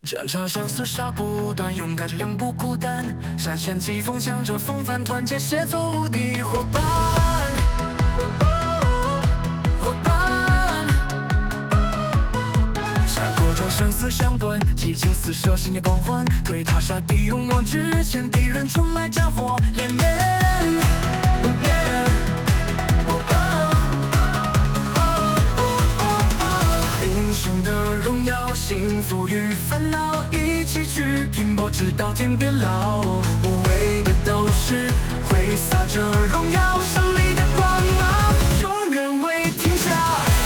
战场生死杀不断，勇敢着永不孤单。闪现疾风，向着风帆，团结协作无敌伙伴。伙伴，山谷中生死相断，激情四射，星夜光环。对他杀敌勇往直前，敌人出来战火连绵。英雄的荣耀，幸福与烦恼一起去拼搏，直到天边老。无畏的斗士，挥洒着荣耀，胜利的光芒，永远为天下。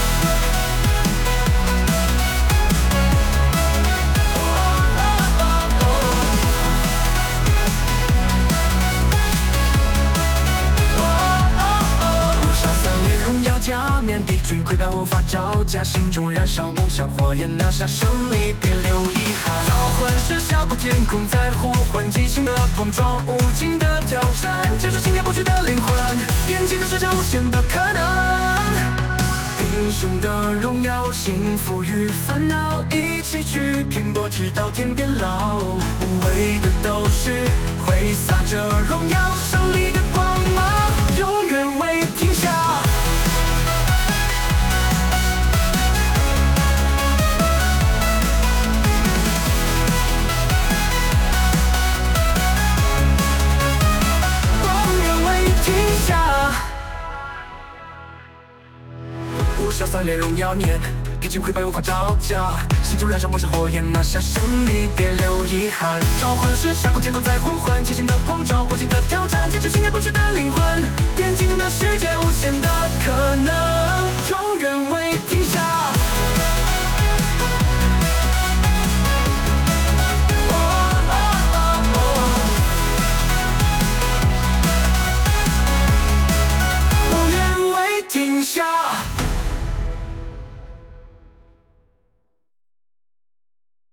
杀三列荣耀加冕，敌军溃败无法招架，心中燃烧梦想火焰，拿下胜利别留遗憾。召唤师峡谷天空在呼唤，激情的碰撞，无尽的挑战，这是信念不屈的灵魂，眼睛的世界无限的可能。英雄的荣耀，幸福与烦恼一起去拼搏，直到天边老。无畏的斗士，挥洒着荣耀，胜利的光芒，永远为天下。杀三列荣耀年，敌军溃败无法招架，心中燃烧梦想火焰，拿下胜利别留遗憾。召唤师峡谷天空在呼唤，激情的碰撞，无尽的挑战，坚持信念不屈的灵魂，眼睛的世界无限的可能，永远为天下。